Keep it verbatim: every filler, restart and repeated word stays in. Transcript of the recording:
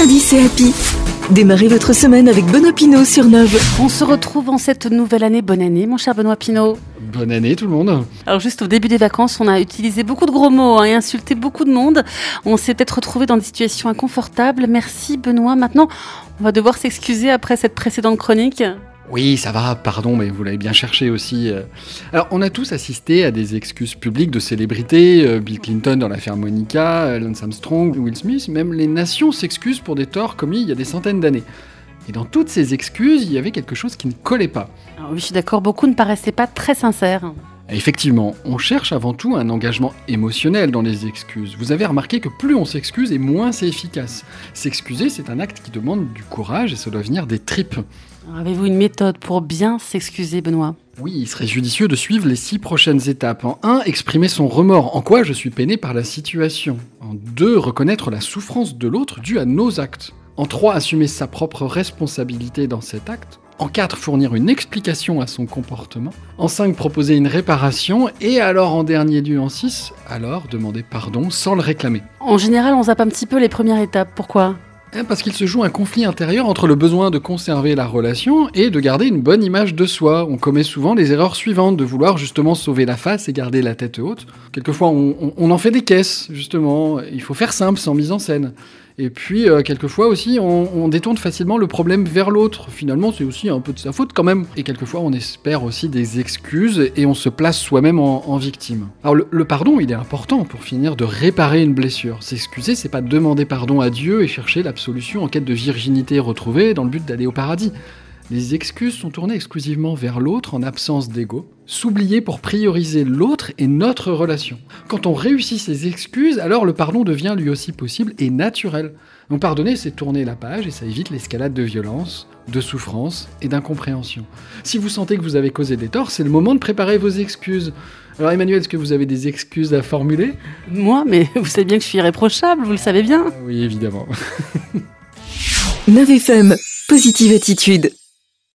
lundi, c'est Happy. Démarrez votre semaine avec Benoît Pinault sur Nove. On se retrouve en cette nouvelle année. Bonne année, mon cher Benoît Pinault. Bonne année tout le monde. Alors juste au début des vacances, on a utilisé beaucoup de gros mots hein, et insulté beaucoup de monde. On s'est peut-être retrouvé dans des situations inconfortables. Merci Benoît. Maintenant, on va devoir s'excuser après cette précédente chronique. Oui, ça va, pardon, mais vous l'avez bien cherché aussi. Alors, on a tous assisté à des excuses publiques de célébrités, Bill Clinton dans l'affaire Monica, Lance Armstrong, Will Smith, même les nations s'excusent pour des torts commis il y a des centaines d'années. Et dans toutes ces excuses, il y avait quelque chose qui ne collait pas. Alors oui, je suis d'accord, beaucoup ne paraissaient pas très sincères. Effectivement, on cherche avant tout un engagement émotionnel dans les excuses. Vous avez remarqué que plus on s'excuse et moins c'est efficace. S'excuser, c'est un acte qui demande du courage et ça doit venir des tripes. Alors, avez-vous une méthode pour bien s'excuser, Benoît ? Oui, il serait judicieux de suivre les six prochaines étapes. En un, exprimer son remords. En quoi je suis peiné par la situation. En deux, reconnaître la souffrance de l'autre due à nos actes. En trois, assumer sa propre responsabilité dans cet acte. En quatre, fournir une explication à son comportement. En cinq, proposer une réparation. Et alors, en dernier lieu, en six, alors demander pardon sans le réclamer. En général, on zappe un petit peu les premières étapes. Pourquoi ? Parce qu'il se joue un conflit intérieur entre le besoin de conserver la relation et de garder une bonne image de soi. On commet souvent les erreurs suivantes, de vouloir justement sauver la face et garder la tête haute. Quelquefois, on, on, on en fait des caisses, justement. Il faut faire simple, sans mise en scène. Et puis, euh, quelquefois aussi, on, on détourne facilement le problème vers l'autre. Finalement, c'est aussi un peu de sa faute quand même. Et quelquefois, on espère aussi des excuses et on se place soi-même en, en victime. Alors, le, le pardon, il est important pour finir de réparer une blessure. S'excuser, c'est pas demander pardon à Dieu et chercher l'absolution en quête de virginité retrouvée dans le but d'aller au paradis. Les excuses sont tournées exclusivement vers l'autre en absence d'ego, s'oublier pour prioriser l'autre et notre relation. Quand on réussit ces excuses, alors le pardon devient lui aussi possible et naturel. Donc pardonner, c'est tourner la page et ça évite l'escalade de violence, de souffrance et d'incompréhension. Si vous sentez que vous avez causé des torts, c'est le moment de préparer vos excuses. Alors Emmanuel, est-ce que vous avez des excuses à formuler ? Moi, mais vous savez bien que je suis irréprochable, vous le savez bien. Oui, évidemment. Nove F M, positive attitude.